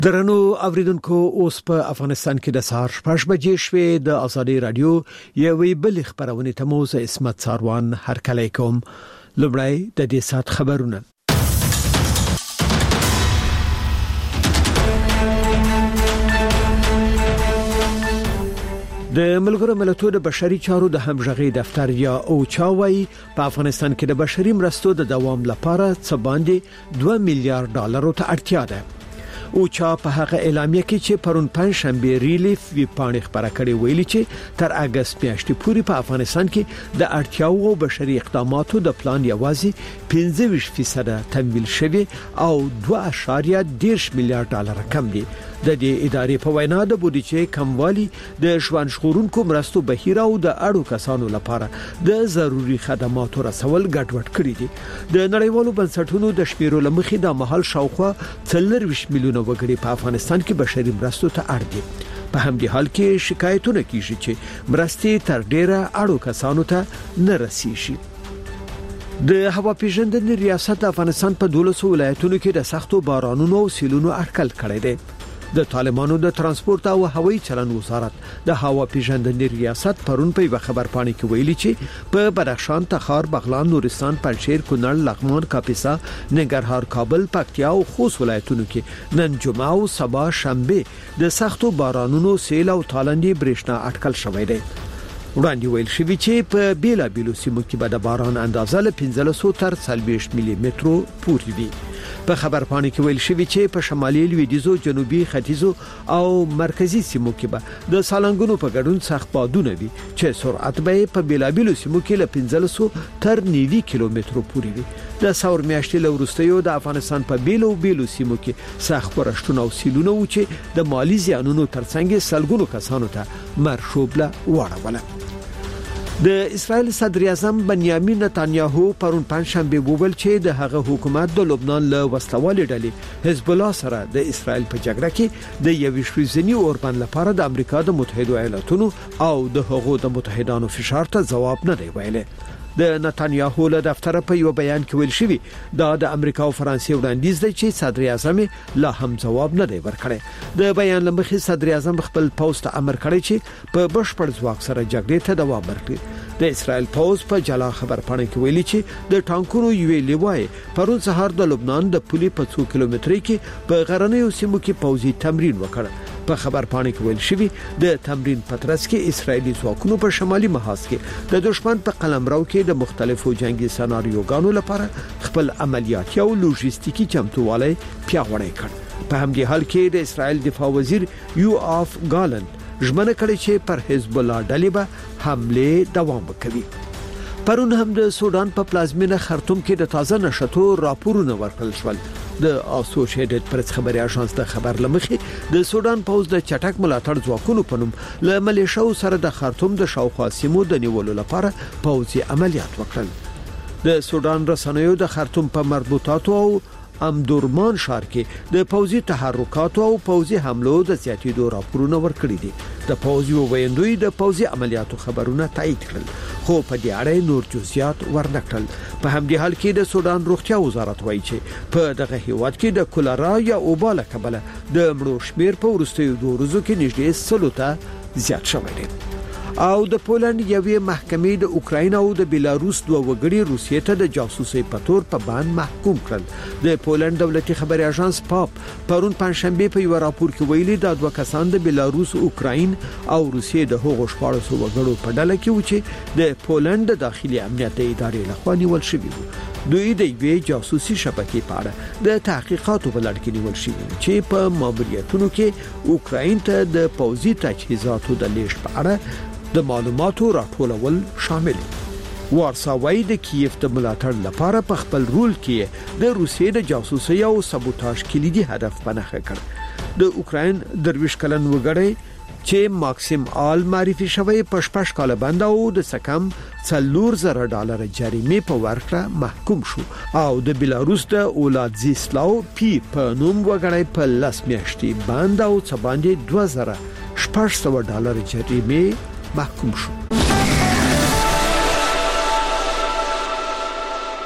درنو اوریدونکو اوس په افغانستان کې د سهار 8 بجې شوې د ازادي رادیو یوې بل خبرونه ته موزه اسمت ساروان هرکلی کوم. لومړی د دې سات خبرونه. د ملګرو ملتونو د بشري چارو د همغږي دفتر یا اوچاوي په افغانستان کې د بشري مرستو د دوام لپاره څه باندې $2 میلیارډ ته اړتیا ده. او چا په هغه اعلامیه کې چې پرون پنځشنبه ریلیف وی پاڼې خبره کړې ویلي چې تر اگست میاشتې پورې په افغانستان کې د اړتیاو او بشري اقداماتو د پلان یوازې 25% تمویل شوی او $2.10 میلیارډ کم دي. د دې ادارې په وینا د بودیجې کموالی د ژوند ژغورونکو مرستو بهیر او د اړو کسانو لپاره د ضروري خدماتو رسول ګډوډ کړی دي. د نړیوالو بنسټونو د شمیرو لمخې د محل شاوخوا 40 میلیونه وګړي په افغانستان کې بشري مرستو ته اړ دي. په همدې حال کې شکایتونه کیږي چې مرستې تر ډیره اړو کسانو ته نه رسیږي. د هوا پیژندنې ریاست د افغانستان په 12 ولایتونو کې د سختو بارانونو او سیلونو اټکل کړی دی. د طالبانو د ترانسپورت او هوایي چلند وزارت د هوا پیژندنې ریاست پرون په خبر پاڼه کې ویلي چې په بدخشان، تخار، بغلان، نورستان، پنجشیر، کونړ، لغمان، کاپیسا، ننګرهار، کابل، پکتیا او خوست ولایتونو کې نن جمعه او سبا شنبه د سختو بارانونو، سیل او تالندې برېښنا اټکل شوی دی. وړاندې ویل شوی چې په بیلابیلو سیمو کې به د باران اندازه له 1500 تر 40 ملي مترو پورې وي. په خبر پاڼه کې ویل شوی چې په شمالي لویدیځو، جنوبي، ختیځو او مرکزی سیمو کې به د سالنګونو په ګډون سخت بادونه وي چې سرعت به په بیلابیلو سیمو کې له 1500 تر 90 کیلومترو پورې وي. د ثور میاشتې له وروستیو د افغانستان په بیلو سیمو کې سخت ورښتونه او سیلونه و چې د مالی زیانونو ترڅنګ سلګونو کسانو ته مرشوبله واړوله. د اسرائیل صدر اعظم بنیامین نتانیاهو پرون پنځشنبه وویل چې د هغه حکومت د لبنان له وسلوالې ډلې حزب الله سره د اسرائیل په جګړه کې د یوې شویزنی اوربند لپاره د امریکا د متحده ایالاتونو او د هغو د متحدانو فشار ته جواب نه دی ویلی. د نتانیاهو له دفتر په یو بیان کې ویل شوی دا د امریکا او فرانسې وړاندیز دی چې صدر اعظم لا هم جواب نه دی ورکړی. د بیان لمخې صدر اعظم خپل پوسټ امر کړی چې په بشپړ ځواک سره جګړې ته دوام ورکړي. د اسرائیل پوز په جلا خبر پاڼه کې ویلي چې د ټانکونو یوې لیوای پرون سهار د لبنان د پولي په 2 کیلومتري کې په غرنیو سیمو کې پوزي تمرین وکړ. په خبر پاڼه کې ویل شوی د تمرین پترس کې اسرائیلي ځواکونو په شمالي محاذ کې د دشمن په قلمرو کې د مختلفو جنگي سناریوګانو لپاره خپل عملیاتي او لوجستیکي چمتووالی پیاوړی کړ. په همدې حال کې د اسرائیل دفاع وزیر یوآف ګالند ژمنه کړې چې پر حزب الله ډلې به حمله دوام وکړي. پرون هم د سودان په پلازمینه خرطوم کې د تازه نشټو راپورونه ورکړل شول. د اسوسییټډ پریس خبري اژانس د خبر لمخې د سودان پوز د چټک ملاتړ ځواکونو په نوم له ملیشو سره د خرطوم د شاوخوا سیمو د نیولو لپاره پوځي عملیات وکړل. د سودان رسنیو د خرطوم په مربوطاتو او امدورمان ښار کې د پوځي تحرکاتو او پوځي حملو د زیاتېدو راپورونه ورکړي دي. د پوځي ویندوی د پوځي عملیاتو خبرونه تایید کړل خو په دې اړه نور جزئیات ورنکړل. په همدې حال کې د سودان روغتیا وزارت وایي چې په دغه هیواد کې د کولرا یا اوباله کبله د مړو شمیر په وروستیو 2 ورځو کې نږدې 100 ته زیات شوی دی. او د پولند یوې محکمې د اوکراین او د بیلاروس دوه وګړي روسیې ته د جاسوسۍ په تور په باندې محکوم کړل. د پولند دولتي خبري اژانس پاپ پرون پنځشنبه په یو راپور کې ویلي دا دوه کسان د بیلاروس، اوکراین او روسیې د هغو 14 وګړو په ډله کې و چې د پولند د داخلي امنیت ادارې لخوا نیول شوي وو. دوی د یوې جاسوسي شبکې په اړه د تحقیقاتو په لړ کې نیول شوي چې په ماموریتونو کې اوکراین ته د پوځي تجهیزاتو د لیږد په اړه د معلوماتو راټولول شامل دي. وارسا وايي د کیف د ملاتړ لپاره په خپل رول کې د روسیې د جاسوسي او سبوتاژ کلیدي هدف پنهخه کړ. د اوکراین 23 کلن وګړی چې ماکسیم آل معرفي شوی په 6 کال باندې او د سکم $4,000 جریمه په ورکړه محکوم شو او د بیلاروس د اولادزیسلاو پی په نوم وګړی په 10 میاشتې باندې او څه باندې $2,600 جریمه محکوم شو.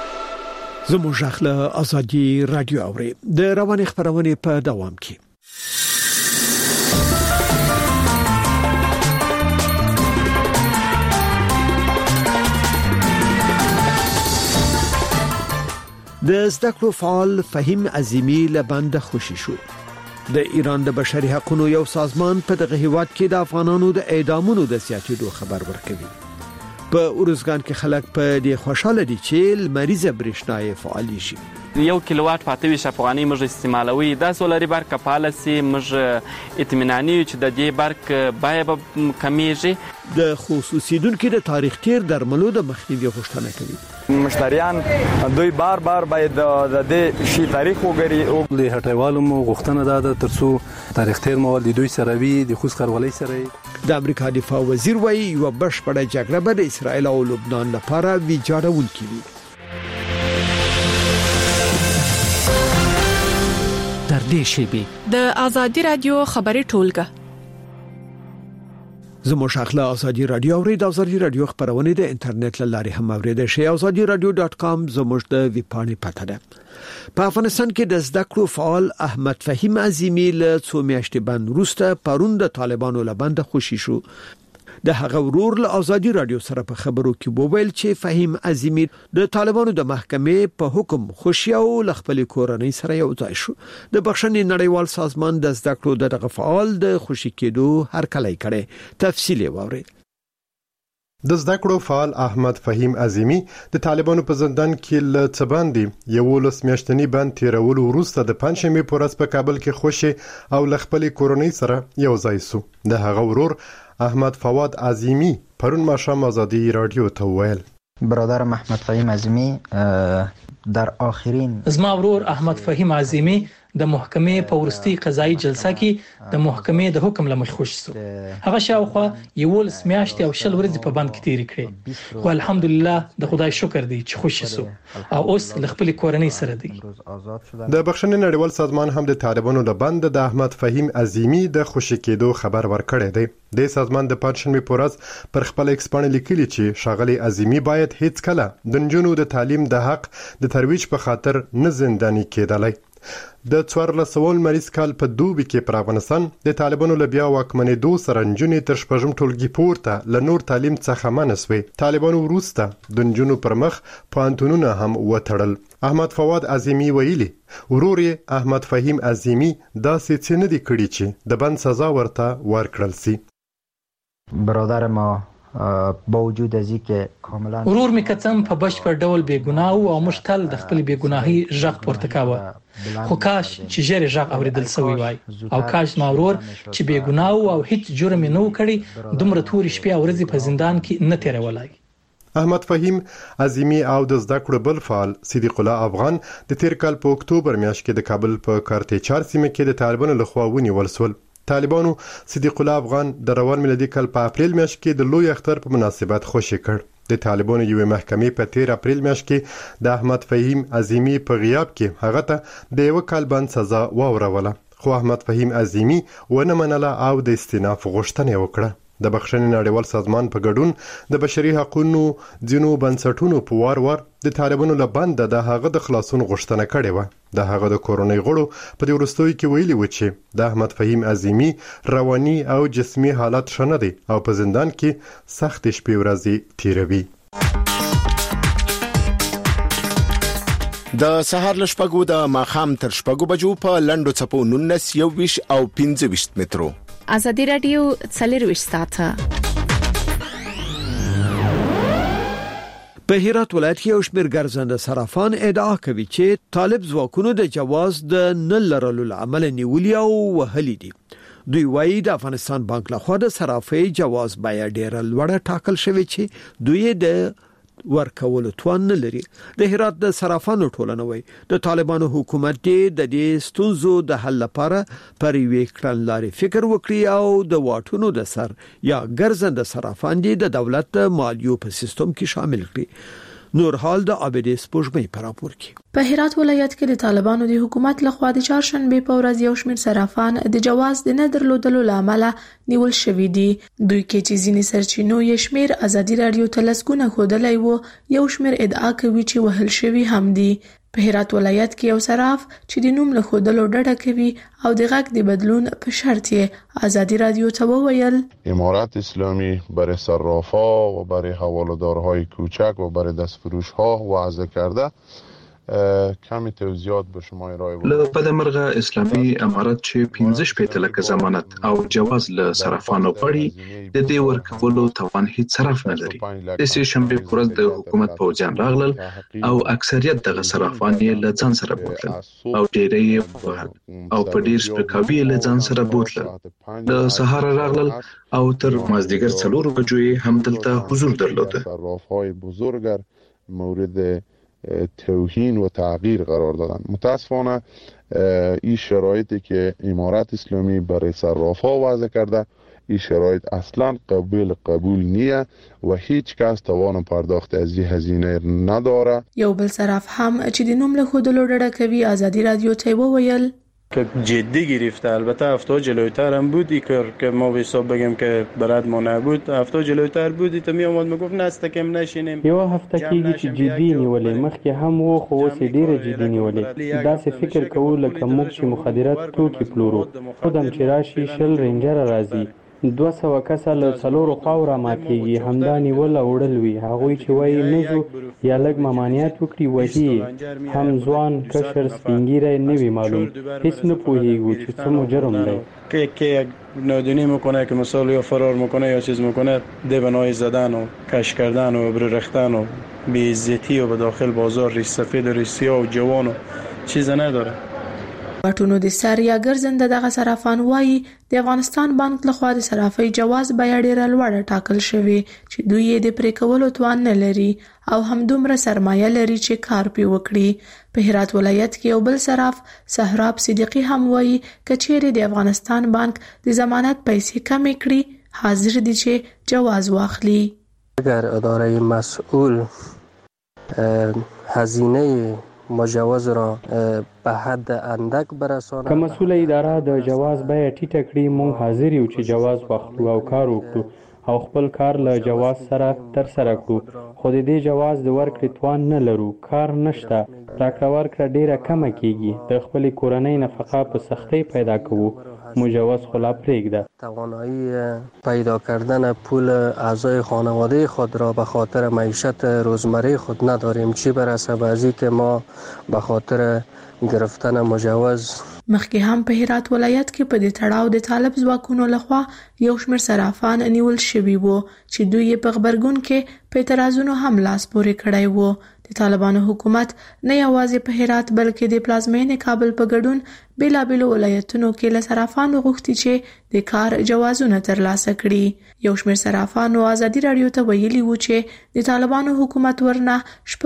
زموږ خپل ازادي رادیو اوري د رواني خبرونه په دوام کې د زده کړو فعال فهیم عظیمی لبند خوشی شو. د ایران د بشري حقوقو یو سازمان په دغه هیواد کې د افغانانو د اعدامونو د زیاتېدو خبر ورکوي. په اورزګان کې خلک په دې خوشاله دي چې مریضه برېښنايي فعال شي. 1 کیلووات 25 افغاني موږ استعمالوي. دا سولري برق فعال سي موږ اطمیناني چې د دې برق بای به کمیږي. د خصوصي دونکو د تاریخ تیر درملو د مخنیوي غوښتنه کوي. مشتریان دوی بار باید د دې شي تاریخ وګوري او د هټیوالو مو غوښتنه ده ترڅو تاریخ تیر مواد دوی سره وي د خوش خرولۍ سره. د امریکا دفاع وزیر وایي یو بشپړه جګړه به د اسرائیل او لبنان لپاره ویجاړونکې وي. در دې شیبي د آزادي رادیو خبري ټولګه زموږ شاخله آزادي رادیو او د آزادي رادیو خبرونه د انټرنیټ لارې هم اوریدل شي. azadiradio.com زموږ د ویبپاڼې پته ده. په افغانستان کې د زده کړو فعال احمد فهیم عظیمی له 2 میاشتې بند وروسته پرون د طالبانو لبند خوشی شو. د هغه ورور له آزادي رادیو سره په خبرو کې وویل چې فهیم عظیمی د طالبانو د محکمې په حکم خوشی او خپل کورنۍ سره یو ځای شو. د بخښنې نړیوال سازمان د زده کړو دغه فعال د خوشی کېدو هرکلی کړي. تفصیل ووري. د زده کړو فعال احمد فهیم عظیمی د طالبانو په زندان کې له څباندې یو لس میاشتنی بند تیرولو وروسته د پنځمې پورس په کابل کې خوشی او خپل کورنۍ سره یو ځای شو. د هغه ورور احمد فواد عظیمی پرون ماشام آزادی رادیو ته ویل برادرم احمد فهیم عظیمی در آخرین زما ورور احمد فهیم عظیمی د محکمې په ورستي قضایي جلسه کې د محکمې د حکم لمخ خوش شو. هغه شاوخوا یو لس میاشتې او 20 ورځې په بند کې تیر کړې. خو الحمدلله د خدای شکر دی چې خوش شو او اوس خپل کورنۍ سره دی. د بخښنې نړیوال سازمان هم د طالبانو له بند د احمد فهیم عظیمی د خوشی کېدو خبر ورکړی دی. د سازمان د پنځمې پورس پر خپل ایکسپانه لیکلي چې شاغلي عظیمی باید هیڅ کله د نجونو د تعلیم د حق د ترویج په خاطر نه زنداني کېدلای. د 1400 مریض کال په دوبي کې پر افغانستان د طالبانو له بیا واکمنېدو سره نجونې تر شپږم ټولګي پورته له نور تعلیم څخه منع شوې. طالبانو وروسته د نجونو پر مخ پوهنتونونه هم وتړل. احمد فواد عظیمی ویلي ورور احمد فهیم عظیمی داسې څه نه دی کړی چې د بند سزا ورته ورکړل سي. برادر ما با وجود از اینکه کاملا ورور می کتم په بشپړ ډول بیګناه او مشتل د خپل بیګناهي ژغ پورته کاوه. خو کاش چې جری ژغ اوریدل سوی وای او کاش ما ورور چې بیګناه او هیڅ جرم نه وکړي دومره توري شپې او ورځې په زندان کې نه تیرولای. احمد فهیم عظیمی او د زده کړو بل فعال صدیق الله افغان د تیر کال په اکتوبر میاشت کې د کابل په کارته 4 سیمه کې د طالبانو لخوا ونیول شول. طالبانو صدیق الله افغان د روان میلادي کال په اپریل میاشت کې د لوی اختر په مناسبت خوشی کړ. د طالبانو یو محکمې په 13 اپریل میاشت کې د احمد فهیم عظیمی په غیاب کې هغه ته د یو کال بند سزا واوروله. خو احمد فهیم عظیمی ونه منله او د استئناف غوښتنه وکړه. د بخښنې نړیوال سازمان په ګډون د بشري حقوقو ځینو بنسټونو په وار د طالبانو له بند د هغه د خلاصون غوښتنه کړې و. د هغه د کورونی غړو په دې وروستیو کې ویلي و چې د احمد فهیم عظیمی رواني او جسمي حالت شنه دي او په زندان کې سخت شپې ورځې تیروي. د سهار له شپږو د ماښام تر شپږو بجو په لنډو څپو 19 21 او 25 مترو. آزادی رادیو 24 ساعته. په هرات ولایت کې یو شمېر ګرځنده صرافان ادعا کوي چې طالب ځواکونو د جواز د نه لرلو عمل نیولي او وهلي دي. دوی وایي د افغانستان بانک لخوا د صرافۍ جواز بیا ډیر لوړه ټاکل شوی چې دوی د ورکول توان نه لري. د هرات د صرافانو ټولنه وایي د طالبانو حکومت د دې ستونزو د حل لپاره پر یوې کړنلارې فکر وکړي او د واټونو د سر یا ګرځنده صرافان د دولت د مالیو په سیستم کې شامل کړي. نور حال د عابدې سپوږمۍ پر راپور کې په هرات ولایت کې د طالبانو د حکومت لخوا د چهارشنبه په ورځ یو شمېر صرافان د جواز د نه درلودلو لامل نیول شوی دي. دوی کې چې ځینې سرچینو یې شمېر آزادي رادیو ته لسګونه ښودلی و، یو شمېر ادعا کوي چې وهل شوی هم دي. په هرات ولایت کې یو صراف چې د نوم له خودلو ډډه کوي او د غږ د بدلون په شرط یې ازادي رادیو ته وویل امارت اسلامی برای صرافا و برای حواله‌دارهای کوچک و برای دستفروش‌ها وضع کرده کمی توضیحات به شما ارائه له پدمرغه اسلامي امارت چې 15 لک ضمانت او جواز له صرافانو غړي د دې ورکولو توان هیڅ صرف نه لري. د سې شنبه پرز د حکومت پوجان راغلل او اکثریت د صرافان یې له ځان سره بوتل او ډېرې او په ډېر سپکاوي له ځان سره بوتل. د سهار راغلل او تر مازدیګر 4 بجو هم دلته حضور درلود. صرافای بزرگ مورد توهین و تغییر قرار دادن. متاسفانه این شرایطی که امارت اسلامی برای صرافا وضع کرده این شرایط اصلا قبول نیه و هیچ کس توان پرداخت از این هزینه نداره. یو بل صراف هم چې د نوم له خودلو ډډه کوي ازادي رادیو ته وویل که جدی گرفته. البته هفته جلویتر هم بودی که ما به حساب بگم که برات ما نبود هفته جلویتر بودی تا می اومد میگفت نست کم نشینیم. یو هفته کېږي چې جدي نیولې مخکې هم وو خو اوس ډیره جدي نیولې. دا څه فکر کوو لکه موږ چې مخدرات توکي پلورو خودم چې راشي شل رینجر راځي 200 کسه له څلورو خواو را ماتېږي همدا نیول او وړل وي. هغوی چې وایي نزو یا لږ ممانعت وکړي وهي هم ځوان کشر سپینګیری نه وي معلوم هیڅ نه پوهیږو چې څه مجرم دی. که نادونی میکنه که مثال یا فرار میکنه یا چیز میکنه دیوانهای زدن و کش کردن و ابرو ریختن و بی‌عزتی و به داخل بازار ریش سفید و ریش سیاه و جوان و چیز نداره. واټونو د سر یا ګرځنده دغه صرافان وایي د افغانستان بانک لخوا د صرافۍ جواز بیه ډیره لوړه ټاکل شوې چې دوی یې د پرې کولو توان نه لري او همدومره سرمایه لري چې کار پرې وکړي. په هرات ولایت کې یو بل صراف سهراب صدیقي هم وایي که چیرې د افغانستان بانک د ضمانت پیسې کمې کړي حاضر دي چې جواز واخلي. اگر اداره مسئول هزینه مجوز را به حد اندک برسانه که مسئول اداره د جواز بیه ټیټه کړي مونږ حاضر یو چې جواز واخلو او کار وکړو او خپل کار له جواز سره تر سره کړو خو د دې جواز د ورکړې توان نه لرو کار نشته راکړه ورکړه ډیره کمه کیږي د خپل کورنۍ نفقه په سختۍ پیدا کوو مجوز خلا پرېږده. توانایی پیدا کردن پول اعضای خانواده خود را به خاطر معیشت روزمره خود نداریم چی برسه به ازی که ما به خاطر گرفتن مجوز. مخکې هم په هرات ولایت کې په دې تړاو د طالب ځواکونو لخوا یو شمېر صرافان نیول شوي وو چې دوی په خبرګون کې په اعتراضونو هم لاس پورې کړی وو. د طالبانو حکومت نه یوازې په هرات بلکې د پلازمینې کابل په ګډون بیلابیلو ولایتونو کې له صرافانو غوښتي چې د کار جوازونه ترلاسه کړي. یو شمېر صرافانو ازادي رادیو ته ویلي وو چې د طالبانو حکومت ورنه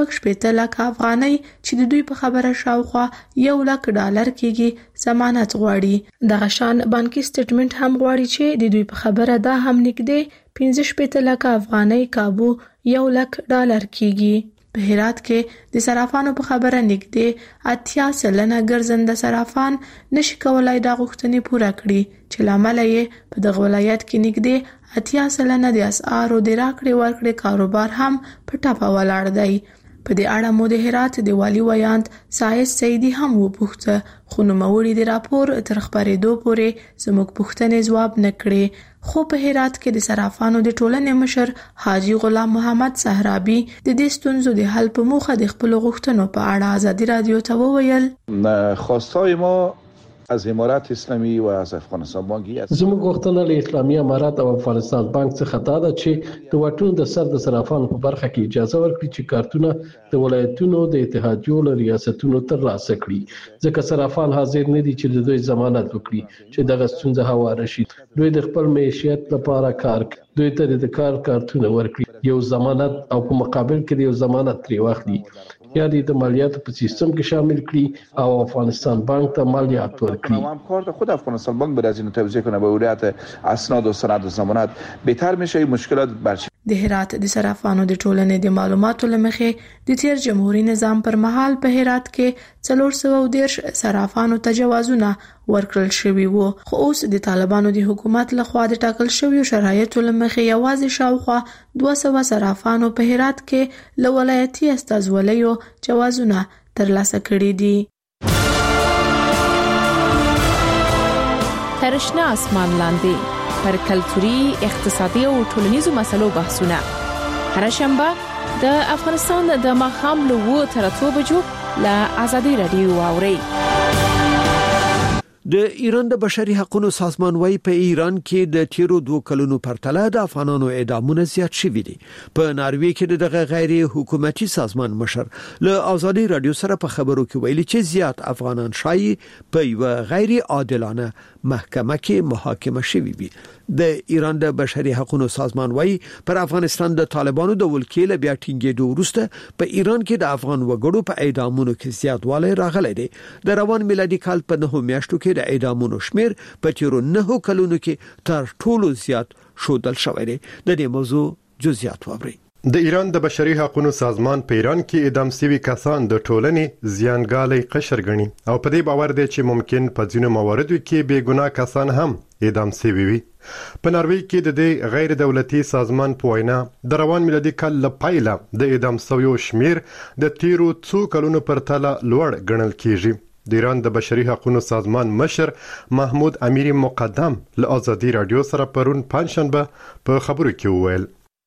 60 لک افغانۍ چې د دوی په خبره شاوخوا $1 لک کېږي ضمانت غواړي. دغه شان بانکي سټیټمنټ هم غواړي چې د دوی په خبره دا هم نږدې 15 لک افغانۍ کابو $1 لک کېږي. په هرات کې د صرافانو په خبره نږدې 80% ګرځنده صرافان نشي کولای دا غوښتنې پوره کړي چې لامل یې په دغه ولایت کې نږدې 80% د اسعارو د راکړې ورکړې کاروبار هم په ټاپه ولاړ دی. په دې اړه مو د هرات د والي ویاند سایس سیدی هم وپوښته خو نوموړي د راپور تر خبرېدو پورې زموږ پوښتنې ځواب نه کړې. خو په هرات کې د صرافانو د ټولنې مشر حاجی غلام محمد صحرابي د دې ستونزو د حل په موخه د خپل غوښتنو په اړه ازادي رادیو ته وویل خواستای ما از امارت اسلامی و از افغانستان بانک زموږ غوښتنه له اسلامي امارت او افغانستان بانک څخه دا ده چې د واټونو د سر د صرافانو په برخه کې اجازه ورکړي چې کارتونه د ولایتونو د اتحادیو له ریاستونو ترلاسه کړي ځکه صرافان حاضر نه دي چې د دوی ضمانت وکړي چې دغه ستونزه هواره شي. دوی د خپل معیشت لپاره کار کوي دوی ته د کار کارتونه ورکړي یو ضمانت او په مقابل کې یو ضمانت ترې واخلي یا د مالیاتو په سیستم کې شامل کړي او افغانستان بانک ته مالیات ورکړي. کار خود افغانستان بانک بر از این توضیح کنه به ولیت اسناد و سند و ضمانت بهتر میشه مشکلات برچ. د هرات د صرافانو د ټولنې د معلوماتو لمخې د تیر جمهوریت نظام پر مهال په هرات کې 410 صرافانو تجاوزونه ورکړل شوی وو خو اوس د طالبانو د حکومت لخوا د ټاکل شویو شرایطو لمخې یوازې شاوخوا 200 صرافانو په هرات کې له ولایتي استازولیو جوازونه ترلاسه کړي دي. ترشنا اسمان لاندې پر کلتوري، اقتصادي او ټولنیزو مسلو بحثونه هر شنبه د افغانستان د ماښام له 2 تر 3 بجو له آزادي رادیو اوري. د ایران د بشري حقوقو سازمان وايي په ایران کې د تیرو 2 کلونو پرتله د افغانانو اعدامونه زیات شوي دي. په ناروې کې دغه غیر حکومتي سازمان مشر له آزادي رادیو سره په خبرو کې ویلي چې زیات افغانان شایي په یو غیر عادلانه محکمه کې محاکمه شوي وي. د ایران د بشري حقوقو سازمان وايي پر افغانستان د طالبانو د ولکې له بیا ټینګېدو وروسته په ایران کې د افغان وګړو په اعدامونو کې زیاتوالی راغلی دی. د روان میلادي کال په 9 میاشتو کې د اعدامونو شمیر په تیرو 9 کلونو کې تر ټولو زیات شودل شوی دی. د دې موضوع جزئیات واورئ. د ایران د بشري حقوقو سازمان په ایران کې اعدام شوي کسان د ټولنې زیانګالي قشر ګڼي او په دې باور دی چې ممکن په ځینو مواردو کې بې ګناه کسان هم اعدام شوي وي. په ناروې کې د دې غیر دولتي سازمان په وینا د روان میلادي کال له پیله د اعدام شویو شمیر د تیرو 2 کلونو پرتله لوړ ګڼل کیږي. د ایران د بشري حقوقو سازمان مشر محمود امیری مقدم له آزادی رادیو سره پرون پنجشنبه په خبرو کې وویل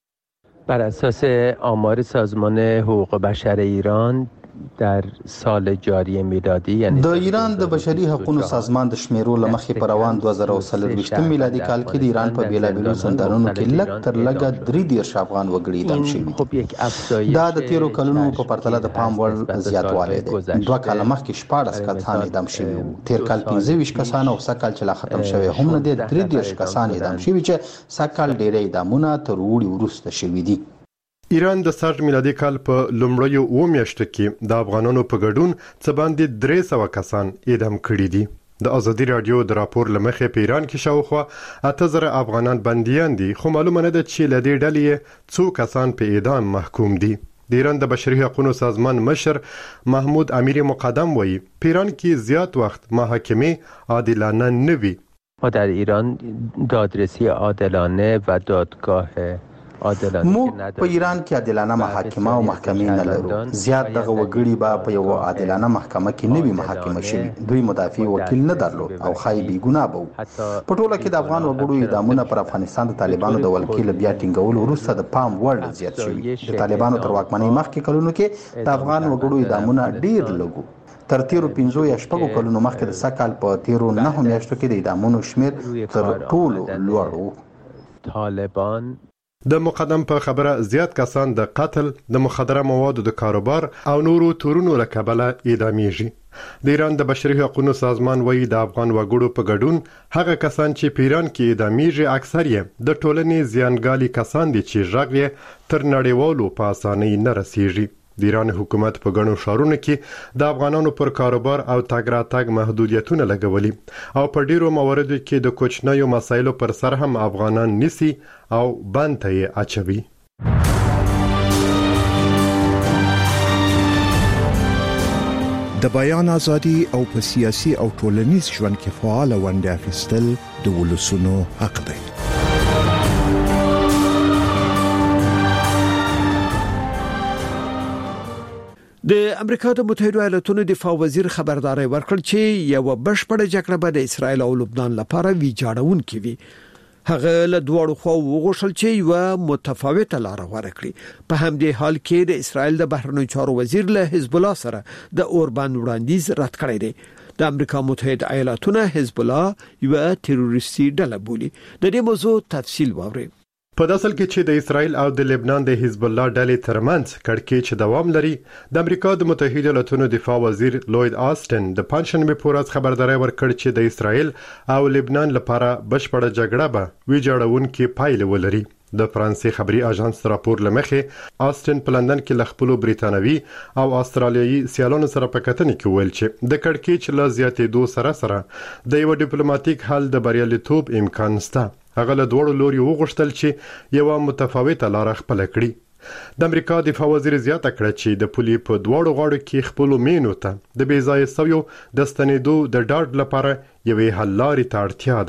بر اساس آمار سازمان حقوق بشر ایران در سال جاری میلادی یعنی د ایران د بشري حقوقو سازمان د شمیرو لمخې په روان 2023 میلادي کال کې د ایران په بیلابیلو زندانونو کې لږ تر لږه 3 افغان وګړي اعدام شوي. دا د تیرو کلونو په پرتله د پام وړ زیاتوالی دی. 2 کال مخکې 14 کسان اعدام شوي وو. تیر کال 25 کسان او سکهال چې لا ختم شوی هم نه دي 3 کسان اعدام شوي چې سکهال ډېر اعدامونه تر وړي وروسته شوي دي. ایران د 60 میلادي کال په لومړیو 2 میاشتو کې د افغانانو په ګډون څه باندې 300 کسان اعدام کړي دي. د آزادي رادیو د راپور لمخې په ایران کې شاوخوا 8000 افغانان بنديان دي خو معلومه نه ده چې لدې ډلې څو کسان په اعدام محکوم دي. د ایران د بشري حقوقو سازمان مشر محمود امیری مقدم وایي په ایران کې زیات وخت محاکمه عادلانه نه وي. ما در ایران دادرسی عادلانه و دادگاه موږ په ایران کې عادلانه محاکمه او محکمې نه لرو. زیات دغه وګړي به په یو عادلانه محکمه کې نه وي محاکمه شوي. دوی مدافع وکیل نه درلود او خای بی ګناه وو. په ټوله کې د افغان وګړو اعدامونه پر افغانستان د طالبانو د ولکې له بیا ټینګولو وروسته د پام وړ زیات شوي. د طالبانو تر واکمنۍ مخکې کلونو کې د افغان وګړو اعدامونه ډیر لږ. تر تیرو 15 یا 16 کلونو مخکې د سکهال په تیرو 9 میاشتو کې د اعدامونو شمیر تر ټولو لوړ و. طالبان د مقدم په خبره زیات کسان د قتل، د مخدره موادو د کاروبار او نورو تورونو له کبله اعدامیږي. د ایران د بشري حقوقو سازمان وایي د افغان وګړو په ګډون هغه کسان چې په ایران کې اعدامیږي اکثر یې د ټولنې زیانګالي کسان دي چې ژغ یې تر نړیوالو په اسانۍ نه رسیږي. د ایران حکومت په ګڼو ښارونو کې د افغانانو پر کاروبار او تګ راتګ محدودیتونه لګولي او په ډیرو مواردو کې د کوچنیو مسایلو پر سر هم افغانان نیسي او بند ته یې اچوي. د بیان ازادي او په سیاسي او ټولنیز ژوند کې فعال ونډه اخیستل د ولسونو حق دی. د امریکا د متحده ایالاتونو دفاع وزیر خبرداري ورکړ چې یو بشپړه جګړه به د اسرایل او لبنان لپاره ویجاړونکې وي. هغه له دوړو خو وغوښتل چې یو متفاوته لار غوړه کړي. په همدې حال کې د اسرایل د بهرنیو چارو وزیر له حزب الله سره د اوربان وړاندیز رد کړی دی. د امریکا متحده ایالاتونو حزب الله یو تروریستي ډله بولي. د دې موضوع تفصیل واورئ. په داسل کې چې د اسرایل او د لبنان د حزب الله ډلې ترمنځ کړکېچ دوام لري، د امریکا د متحده ایالاتونو دفاع وزیر لوید آستن د پنځشنبه په ورځ خبرداري ورکړ چې د اسرایل او لبنان لپاره بشپړه جګړه به ویجاړونکې پایله ولري. د فرانسې خبري اژانس راپور لمخې آستن په لندن کې له خپل بریتانوي او استرالیایي سیالانو سره په کتنې کې ویل چې د کړکېچ له زیاتېدو سره د یو ډیپلوماټیک حل د بریالیتوب امکان شته. هغه له دوړو لوري وغوښتل چې یو متفاوته لار خپل کړي. د امریکا دفاع وزیر زیاته کړه چې د پولي په دوړو غاړو کې خپل مینو ته د بیځای سویو د ستنېدو د ډاډ لپاره یوې حل لارې ته اړتیا ده.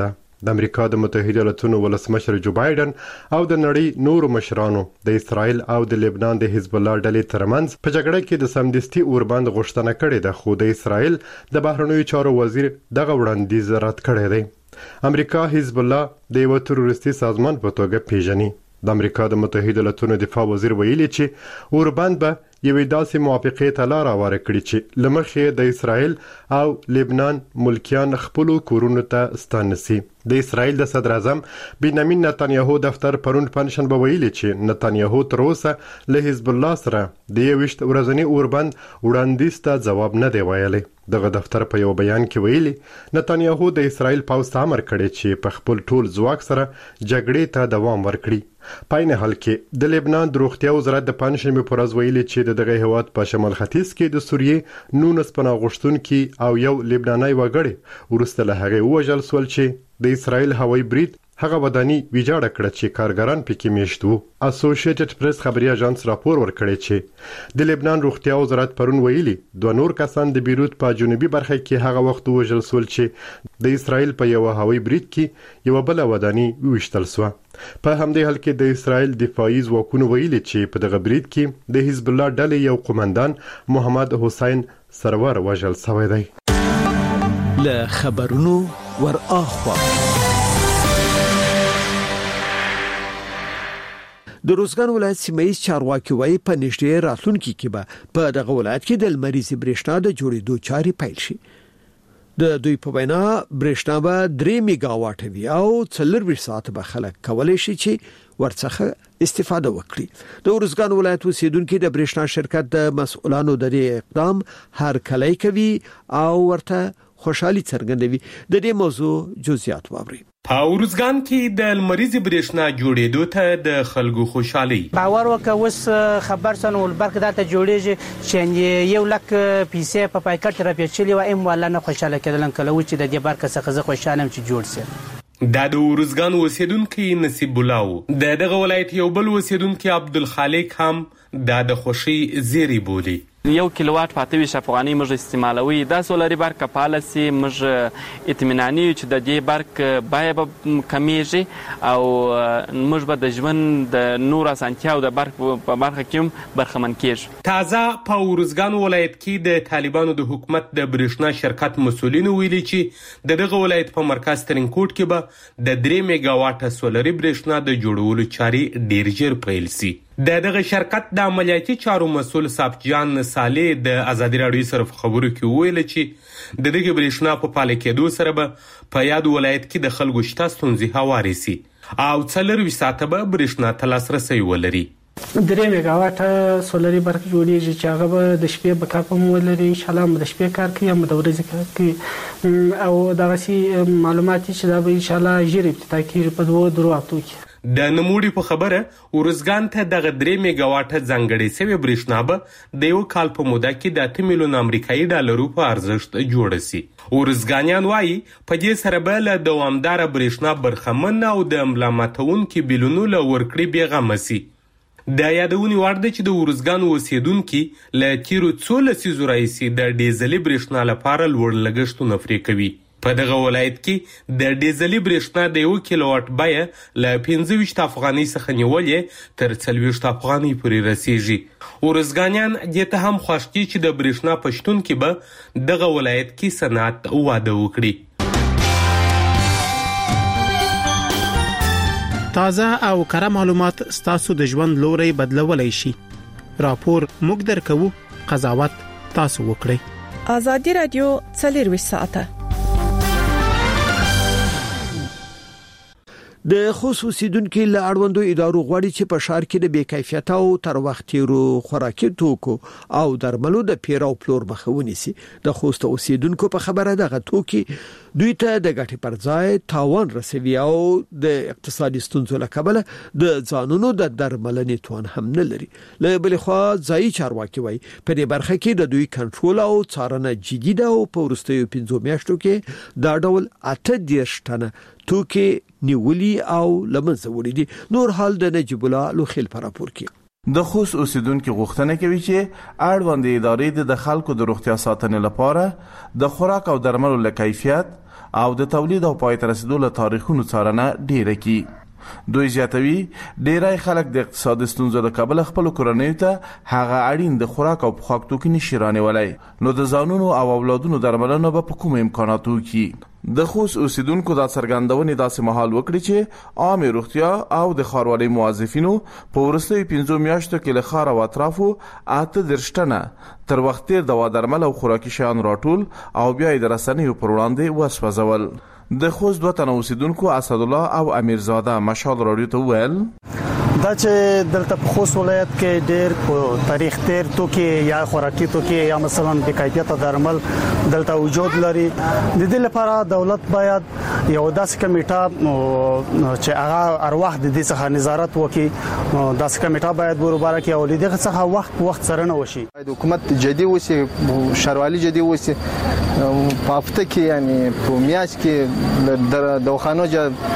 د امریکا د متحده ایالاتونو ولسمشر جو بایدن او د نړۍ نورو مشرانو د اسرائیل او د لبنان د حزب الله ډلې ترمنځ په جګړه کې د سمدستي اوربند غوښتنه کړې ده، خو د اسرائیل د بهرنیو چارو وزیر دغه وړاندیز رد کړی دی. امریکا حزب الله د یو تروریستي سازمان په توګه پیژني. د امریکا د متحده ایالاتونو دفاع وزیر ویلي چې اوربند به یوې داسې موافقې ته لار هواره کړي چې له مخې د اسرائیل او لبنان ملکیان خپلو کورونو ته ستانه شي. د اسرائیل د صدر اعظم بنیامین نتانیاهو دفتر پرون پنځشنبه ویلي چې نتانیاهو تر اوسه له حزب الله سره د 21 ورځنی اوربند وړاندیز ته ځواب نه دی ویلی. دغه دفتر په یو بیان کې ویلي نتانیاهو د اسرائیل پوځ ته امر کړی چې په خپل ټول ځواک سره جګړې ته دوام ورکړي. په عین حال کې د لبنان د روغتیا وزارت د پنځشنبه پر ورځ ویلي چې دغه هیواد په شمال ختیځ کې د سوریې 19 پناه غوښتونکي او یو لبناني وګړي ورسته له هغه وژل سول چې د اسرائیل هوایي برید هغه وداني ویجاړه کړه چې کارګران پکې میشت وو. اسوسییټډ پریس خبري اژانس راپور ورکړی چې د لبنان روغتیا وزارت پرون ویلي 2 نور کسان د بیروت په جنوبي برخه کې هغه وخت وژل سول چې د اسرائیل په یو هوایي برید کې یو بل وداني وشتل سو. په همدې حال کې د اسرائیل دفاعي ځواکونو ویلي چې په دغه برید کې د حزب الله ډلې یو قومندان محمد حسین سرور وژل شوی دی. له خبرونو ور اخوا د روزګان ولایت سیمایي چارواکي وایي په نږدې راتلونکي کې به په دغه ولایت کې د لمریزي برېښنا د جوړېدو چارې پیل شي. د دوی په وینا برېښنا به 3 میگاواټ وي او 24 ساعت به خلک کولای شي چې ورڅخه استفاده وکړي. د روزګان ولایت اوسیدونکو د برېښنا شرکت د مسؤلانو د دې اقدام هرکلی کوي او ورته خوشحالي څرګندوي. د دې موضوع جزئیات واوري. په روزګان کې د لمریزي برېښنا جوړېدو ته د خلکو خوشحالي باور وکړ. اوس خبر سن ولبرک داته جوړېږي چې 1 لک پیسې په پاکټ را پیچلي و ایم ولا نه خوشاله کېدل کله و چې د دې برکه څخه زه خوشاله چې جوړ سي. د روزګان اوسیدونکو نصیب الله دغه ولایت یو بل اوسیدونکو عبدالخالق هم د خوشي زیری بولی. 1 کیلووات 25 افغاني موږ استعمالوي. دا سولري برق پالیسي موږ اطمیناني چې د دې برق بای به کمیږي او موږ به د ژوند د نور اسانتیا او د برق په برخه کې برخمن کیږو. تازه په روزګان ولایت کې د طالبانو د حکومت د برېښنا شرکت مسولین ویلي چې دغه ولایت په مرکز ترینکوټ کې به د 3 میگاواټه سولري برېښنا د جوړولو چارې ډیر ژر پیل شي. دغه شرکت د عملیاتي چارو مسول صافجان صالح د ازادي راډیو سره خبرو کې ویل چې دغه برېښنا په پاله کېدو سره به په یاد ولایت کې د خلکو شته ستونزې هواري سي او 24 ساعته به برېښنا ته لاسرسي ولري. 3 میگاواټه سولري برق جوړیږي چې هغه به د شپې بکاپ هم ولري. ان شاء الله د شپې کار کوي هم د ورځې کار کوي او دغه سي معلومات چې دا به ان شاء الله ژر ابتدا کیږي په 2 هفتو کې. د نموړي په خبره ورزګان ته دغه 3 میگاواټه ځانګړې سوي برېښنا به د یو کال په موده کې د 8 میلیون امریکایي ډالرو په ارزښت جوړ شي. ورزګانیان وایي په دې سره به له دوامدار برېښنا برخمن او د ملامتونکو بیلونو له ورکړې بیغمه شي. د یادونې وړ ده چې د ورزګان اوسیدونکو له تیرو 4 لسیزو راهیسې د ډیزلي برېښنا لپاره لوړ لګښتونه پرې کوي. په دغه ولایت کې د ډیزلي برېښنا د 1 کیلووات بیه له 25 افغانۍ څخه نیولې تر 40 افغانۍ پورې رسیږي. ورزګانیان دې ته هم خوښ دي چې د برېښنا په شتون کې به دغه ولایت کې صنعت واده وکړي. تازه او کره معلومات ستاسو د ژوند لوري بدلولای شي. راپور موږ درکو، قضاوت تاسو وکړئ. ازادي رادیو 24 ساعته د خصوصیدونکو له اړوندو ادارو غواړي چې په شهر کې د بې کیفیت او تر وختیرو خوراکي توکو او درملو د پیر او پلور مخه ونیسي. د خوست اوسیدونکو په خبره دغه توکي دوی ته د ګټې پر ځای تاوان رسوي او د اقتصادي ستونزو له کبله د ځانونو د درملنې توان هم نه لري. له بل خوا ځایي چارواکي وایي په دې برخه کې د دوی کنټرول او څارنه جدي ده او په وروستیو 15 میاشتو کې دا ډول 18 ټنه توکي نیولي او لمنځه وړي دي. نور حال د نجیب الله لوخیل پر راپور کې د خوست اوسیدونکو غوښتنه کوي چې اړوند ادارې د خلکو د روغتیا ساتنې لپاره د خوراک او درملو له کیفیت او د تولید او پای ته رسیدو له تاریخونو څارنه ډیره کی. دوی زیاتوي ډیری خلک د اقتصادي ستونزو د کبله خپل کورنیو ته هغه اړین د خوراک او پخاک توکي نشي رانیولای، نو د ځانونو او اولادونو درملنه به په کوم امکاناتو کې. د خوست اوسیدونکو دا څرګندونې داسې مهال وکړي چې عامه روغتیا او د ښاروالۍ موظفینو په وروستیو 5 میاشتو کې له ښار او اطرافو 38 ټنه تر وخت تیر دوا درمل او خوراکي شیان راټول او بیا یې د رسنیو پر وړاندې وسوځول. د خوست 2 تنه اوسیدونکو اسد الله او امیرزاده مشال رادیو ته ویل دا چې دلته په خوست ولایت کې ډېر په تاریخ تیر توکي یا خوراکي توکي یا مثلا د کیفیت درمل دلته وجود لري. د دې لپاره دولت باید یو داسې کمیټه چې هغه ارواح د دې څخه نظارت وکړي، داسې کمیټه باید ورباره کې او دغه څخه وخت څارنه وشي. حکومت جدي وسی، ښاروالي جدي وسی، په هفته کې یعنی په میاشت کې د دواخانو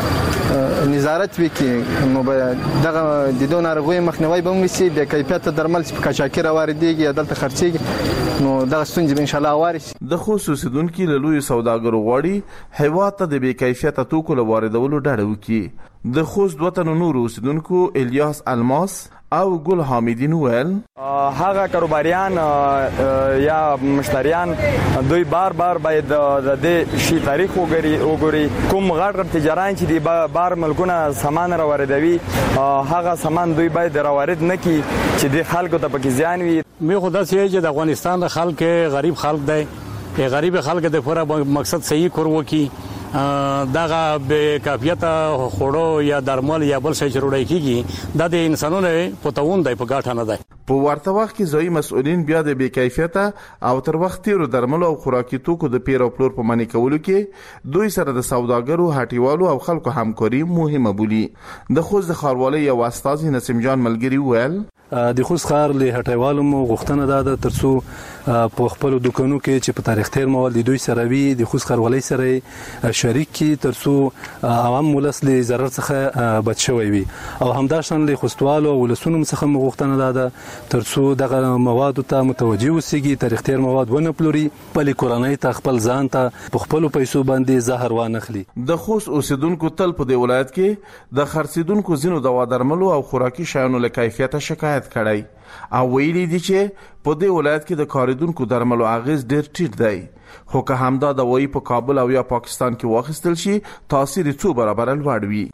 نظارت وکړي، نو دغه د دوه ناروغیو مخنیوي به وشي. د کیفیت درمل چې په کچاکي راوړيږي دلته خرڅيږي، نو دغه ستونزې به ان شاء الله وارث. د خوست اوسیدونکو له لوی سوداګرو غواړي هیواد ته د بې کیفیته توکو له واردولو ډډه وکړي. د خوست 2 تنه نور اوسیدونکو الیاس الماس او ګل حمیدین ویل هغه کاروباریان یا مشتریان دوی بار باید د دې شی تاریخ وګوري. کوم غټ تجاران چې دی بار ملکونه سامان راوړي هغه سامان دوی باید راوړد نه کی چې د خلکو ته پکې زیان وي. می خدا سي چې د افغانستان د خلک غریب خلک دی، غریب خلک د پوره مقصد صحیح کور وکي، دغه به کیفیت خوړو یا درمل یا بل څه جوړای کیږي د انسانونو پتاون دی په گاټه نه دی. په ورته وخت کې ځای مسؤلین بیا د بې کیفیته او تر وخت تیرو درملو او خوراکي توکو د پیر او پلور په معنی کولو کې دوی سره د سوداګرو، هټیوالو او خلکو همکاري مهمه بولي. د خوست د ښاروالۍ یو استازي نسیم جان ملګری ویل د خوست ښار له هټیوالو مو غوښتنه ده ترڅو په خپل دکانو کې چې په تاریخ تیر مواد دوی سره وي د خوست ښاروالۍ سره شریک کی ترڅو عوام ولس له ضرر څخه بچ شوی وي، او همداشان له خوستوالو ولسونو څخه مو غوښتنه ده ترڅو دغه مواد ته متوجي وسیږي، تاریخ تیر مواد ونه پلوري، په کورنۍ ته خپل ځان ته په خپل پیسو باندې زهر وانخلي. د خوست اوسیدونکو تل په دې ولایت کې د خرڅیدونکو زینو دوا درملو او خوراکي شیانو له کیفیت شکایت کړی او ویلي دي چې په دې ولایت کې د کاریدونکو درملو اغیز ډیر ټیټ دی، خو که همدا دوايي په کابل او یا پاکستان کې واخیستل شي تاثیر 2 برابر لوړ وي.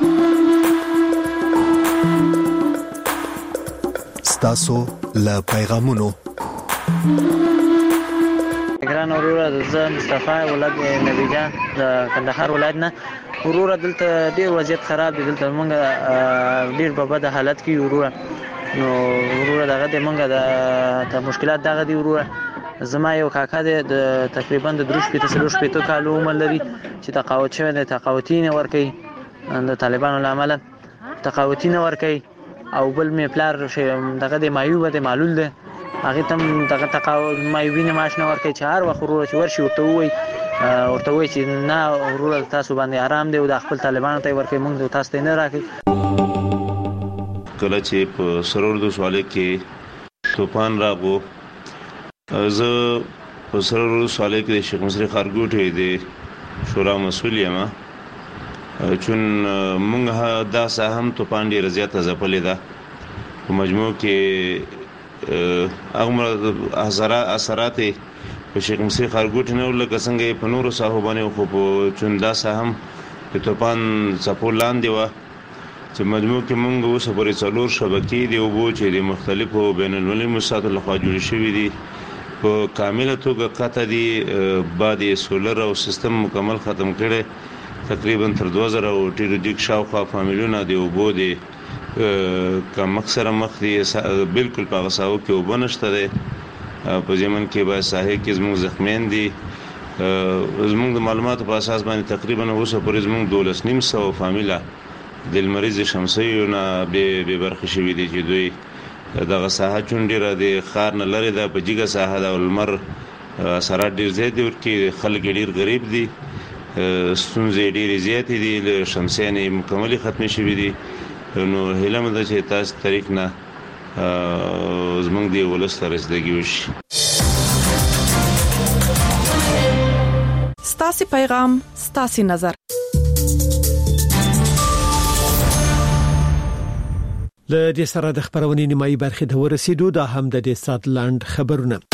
ستاسو له پیغامونو ګران وروره زه مصطفی ولد نبیجان د کندهار ولایت نه. وروره دلته ډیر وضعیت خراب دی، دلته موږ ډیر په بد حالت کې وروره، نو وروره دغه د موږ د مشکلات دغه دی. وروره زما یو کاکا د تقریبا د 3 کالو عمر لري چې تقاعد شوی دی، تقاعدي نه ورکوي د طالبانو له امله، تقاعدي نه ورکوي. او بل می پلار دغه د مایوب د معلول دی، هغه تم دغه تقاعد مایوبی نه معاش نه ورکوي چې هر وخت وروره چې ورشي ورته وایي چې نه وروره تاسو باندې آرام دی او د خپل طالبانو ته ورکوي، موږ تاسو ته نه راکوي. کله چې په سرور د سوالې کې طوفان راغو، زه په سرور د سوالې کې د شیخ مصری خارګوټي د شورا مسؤل یم، چون موږ دا سهم طوفان ډیر زیاته ځپلې ده په مجموع کې هغه اثرات په شیخ مصری خارګوټي نه لکه څنګه په نورو ساحو باندې خو په چون دا سهم د طوفان ځپو لاندې و چې مجموع کې موږ اوس پرې څلور شبکې دی او چې د مختلفو بین المللي موسساتو لخوا جوړې شوې دي په کامله توګه قطع دي، بعد سولر او سیستم مکمل ختم کړي، تقریبا تر 2000 ټیرو دیک شاوخوا فامیلونه دی او بو دي کم اکثره مخ دي بالکل په غساو کې وبنشته دي. په ځمن کې به ساحه کې زموږ زخمین دي، زموږ د معلوماتو په اساس باندې تقریبا اوس پرې زموږ 12.5 فامیله د مریض شمسیو نه به برخه شوې دي چې دوی دغه ساحه چون ډیره د خار نه لري ده، په جګه ساحه د المر اثرات ډیر زیات دي، ورکې خلک ډیر غریب دي، ستونزې ډیر زیات دي، له شمسیانې مکمل ختم شوې دي. نو هیله مده چې تاسو طریق نه زمونږ دی ولس ته رسیدګي وشي. ستاسو پیغام ستاسو نظر له دې سره د خبرونې نیمایي برخه ته ورسېدو دا هم د دې سات لاند خبرونه